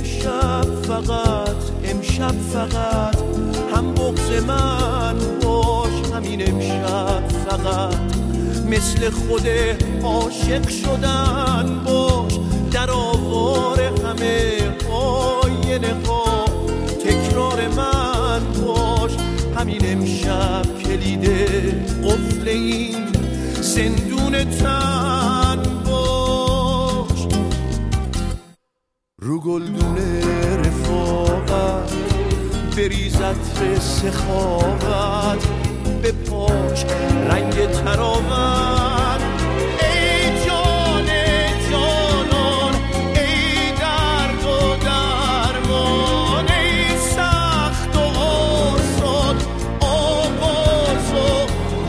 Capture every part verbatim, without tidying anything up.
امشب فقط امشب فقط هم بغض من باش، همین امشب فقط مثل خود عاشق شدن باش، در آوار همه آینه ها تکرار من باش، همین امشب کلید قفل این زندون تن باش. رو گلدون رفاقت بریز عطر سخاوت، به پاش رنگ تراوت. ای جان جانان، ای درد و درمان، ای سخت و آسان، آغاز و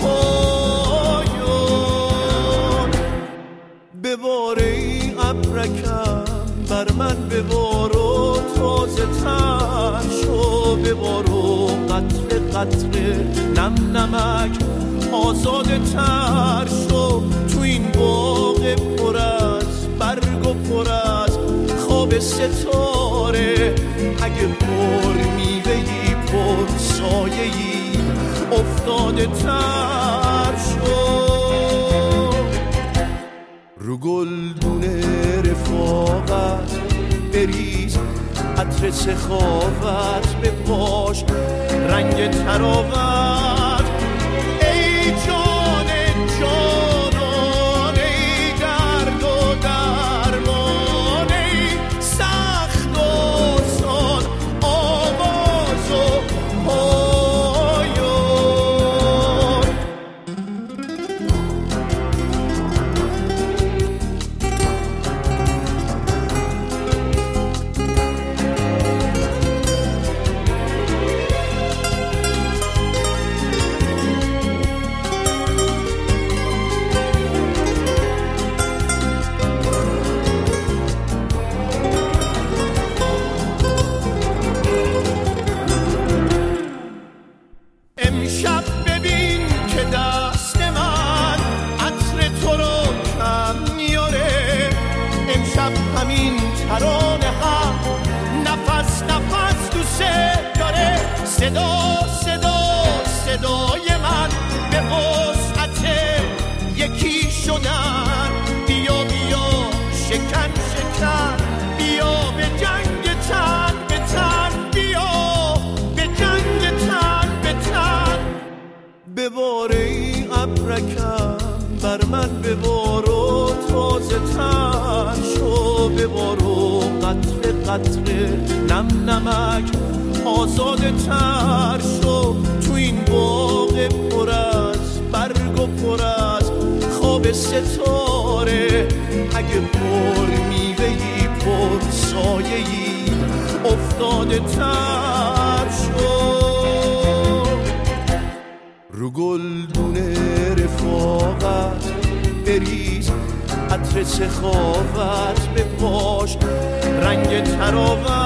پایان. ببار ای ابرکم بر من، ببار و تازه تر شو، ببار و قطره قطره نم نمک آزاده تر شو. تو این باغ پر از برگ و پر از خواب ستاره، اگه پر میوهی پر سایه‌ای افتاده تر شو. رو گلدون رفاقت بریز عطر سخاوت، به پاش رنگ تراوت. ای جان جانان، ای درد و درمان، ای سخت و آسان، آواز و پایان. امشب ببین که دست من عطر تو رو کم میاره، امشب همین ترانه هم نفس نفس دوست داره. صدا صدا صدای من به وسعت یکی شدن، بیا بیا شکن شکن، بیا به جنگ تن به تن، بیا به جنگ تن به تن. ببار ای ابرکم بر من، ببار و تازه تر شو، ببار و قطره قطره نم نمک آزاده تر شو. تو این باغ پر از برگ و پر از خواب ستاره، اگه پر میوهی پر سایه‌ای افتاده تر شو. رو گلدون رفاقت بریز عطر سخاوت، به پاش رنگ تراوت.